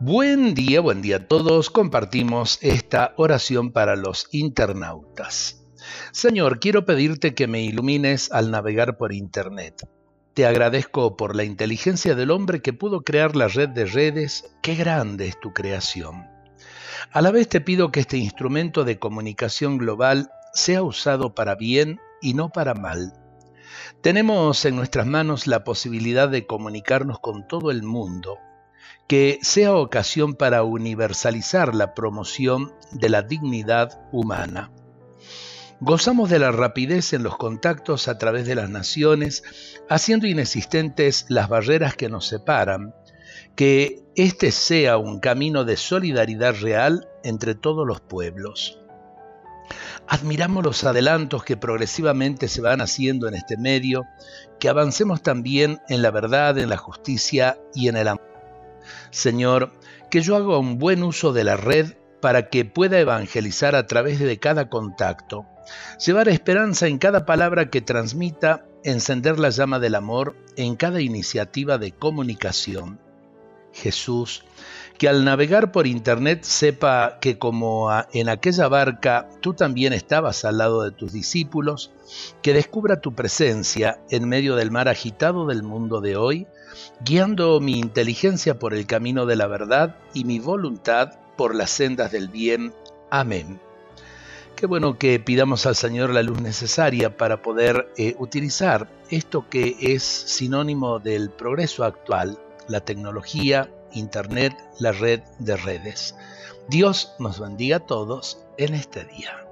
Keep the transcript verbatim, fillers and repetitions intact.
Buen día, buen día a todos. Compartimos esta oración para los internautas. Señor, quiero pedirte que me ilumines al navegar por Internet. Te agradezco por la inteligencia del hombre que pudo crear la red de redes. ¡Qué grande es tu creación! A la vez te pido que este instrumento de comunicación global sea usado para bien y no para mal. Tenemos en nuestras manos la posibilidad de comunicarnos con todo el mundo, que sea ocasión para universalizar la promoción de la dignidad humana. Gozamos de la rapidez en los contactos a través de las naciones, haciendo inexistentes las barreras que nos separan, que este sea un camino de solidaridad real entre todos los pueblos. Admiramos los adelantos que progresivamente se van haciendo en este medio, que avancemos también en la verdad, en la justicia y en el amor. Señor, que yo haga un buen uso de la red para que pueda evangelizar a través de cada contacto, llevar esperanza en cada palabra que transmita, encender la llama del amor en cada iniciativa de comunicación. Jesús, que al navegar por Internet sepa que como en aquella barca tú también estabas al lado de tus discípulos, que descubra tu presencia en medio del mar agitado del mundo de hoy, guiando mi inteligencia por el camino de la verdad y mi voluntad por las sendas del bien. Amén. Qué bueno que pidamos al Señor la luz necesaria para poder eh, utilizar esto que es sinónimo del progreso actual, la tecnología, Internet, la red de redes. Dios nos bendiga a todos en este día.